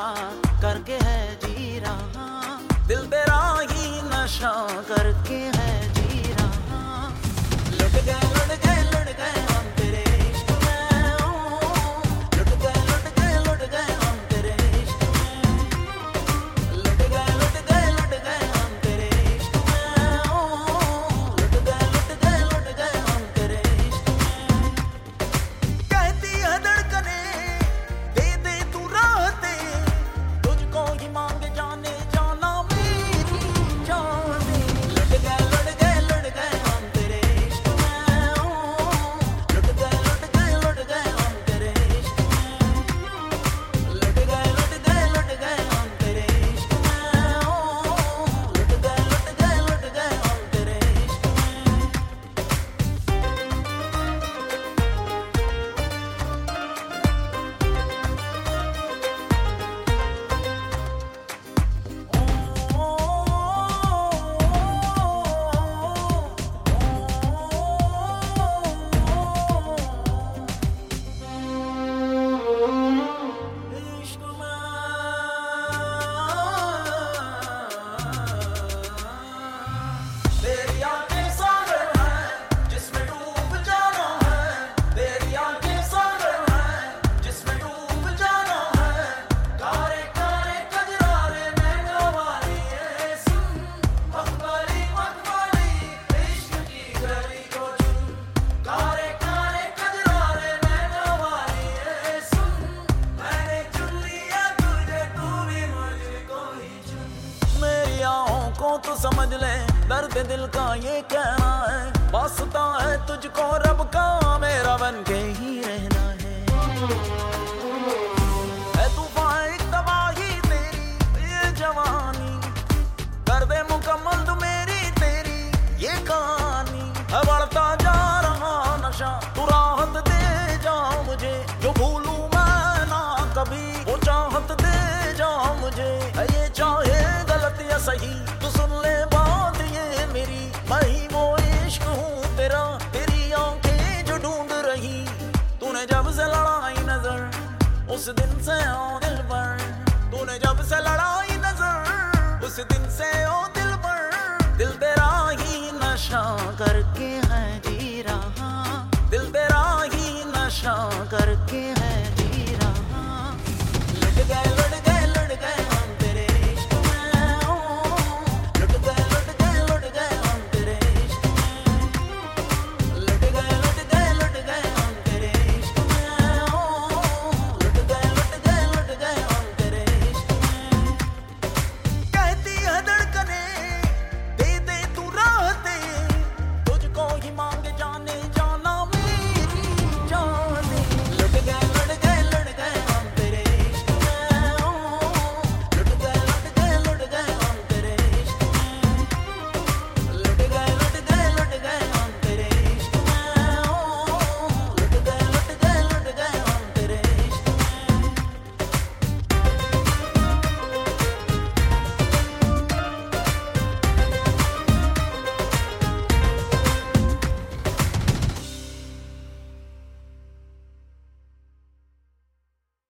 नशा करके है जी रहा, दिल तेरा ही नशा करके है जी रहा। लुट गए लुट गए लुट गए हम तेरे इश्क में, लुट गए लुट गए लुट गए हम तेरे इश्क में, लुट गए लुट गए लुट गए हम तेरे इश्क में, लुट गए लुट गए लुट गए हम तेरे इश्क में। कहती है धड़कने दे दे तू राहते, तुझको ही मांगे जाने जाना मेरी जान दे। लुट गए लुट गए हम तेरे इश्क में, लुट गए लुट गए हम तेरे इश्क में, लुट गए लुट गए हम तेरे इश्क में, लुट गए लुट गए हम तेरे इश्क में। इश्क में तेरी आंखें सागर हैं जिसमें डूब जाना है, तेरी आंखें सागर हैं जिसमें डूब जाना है। कारे कारे कजरारे नैना वाली ये सुन, मखमली मखमली इश्क की गली को चुन। कारे कारे कजरारे नैना वाली ये सुन, मैंने चुन लिया तुझे तू भी मुझको ही चुन। मेरी आँखों को तू समझ ले, दर्द दिल का ये कहना है, वास्ता है तुझको रब का मेरा बन के ही रहना है तूफान एक तबाही तेरी ये जवानी, कर दे मुकम्मल तू मेरी तेरी ये कहानी। है बढ़ता जा रहा नशा, तू राहत दे जा मुझे, जो भूलूं मैं ना कभी वो चाहत दे जा मुझे। है ये चाहे गलत या सही तू सुन ले बात ये मेरी, मैं ही वो इश्क हूँ तेरा, तेरी आंखें जो ढूंढ रही। तूने जब से लड़ाई नजर उस दिन से ओ दिल पर, तूने जब से लड़ाई नजर उस दिन से ओ दिल पर। दिल तेरा ही नशा करके है जी रहा, दिल तेरा ही नशा करके